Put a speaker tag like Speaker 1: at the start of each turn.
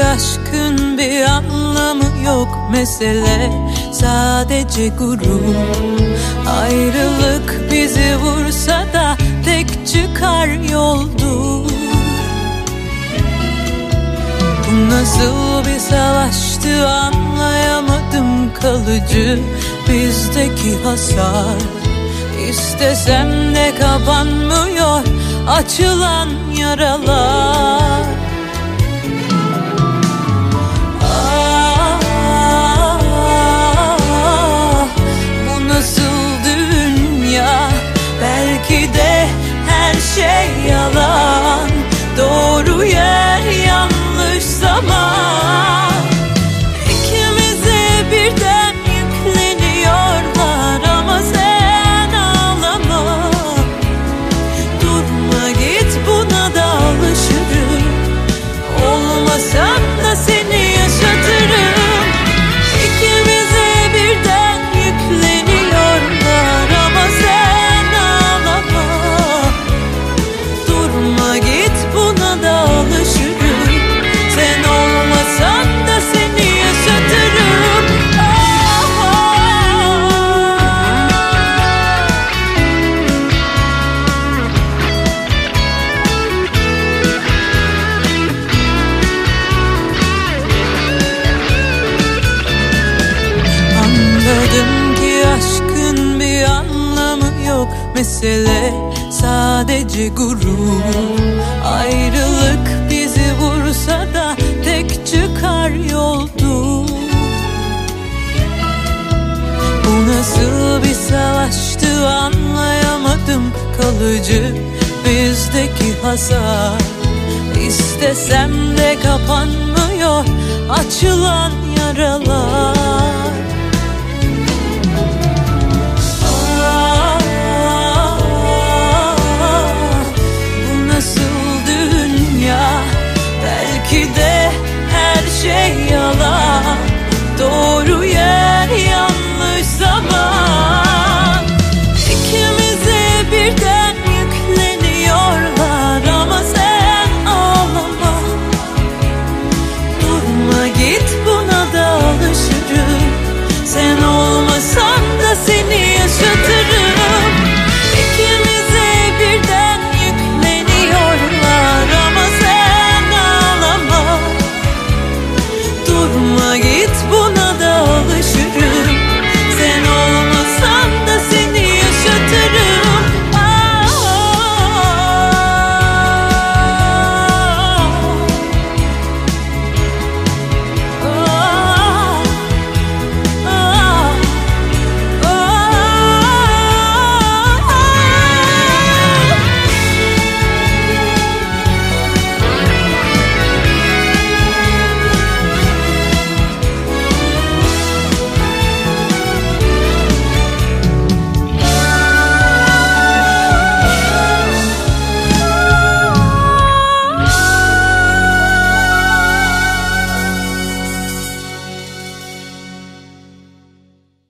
Speaker 1: aşkın bir anlamı yok, mesele sadece gurur. Ayrılık bizi vursa da tek çıkar yoldur. Bu nasıl bir savaştı anlayamadım, kalıcı bizdeki hasar. İstesem de kapanmıyor açılan yaralar. Bu nasıl dünya? Belki de her şey yalan, doğru yer yanlış zaman. İkimize birden yükleniyorlar ama sen ağlama. Durma git, buna da alışırım. Olmasam da seni yaşatırım. İkimize birden yükleniyorlar ama sen ağlama. Durma git, buna da alışırım. Sen olmasan da seni yaşatırım. Anladım ki aşkın bir anlamı yok, mesele sadece gurur. Ayrılık bizi vursa da tek çıkar yoldur. Bu nasıl bir savaştı anlayamadım, kalıcı bizdeki hasar. İstesem de kapanmıyor açılan yaralar.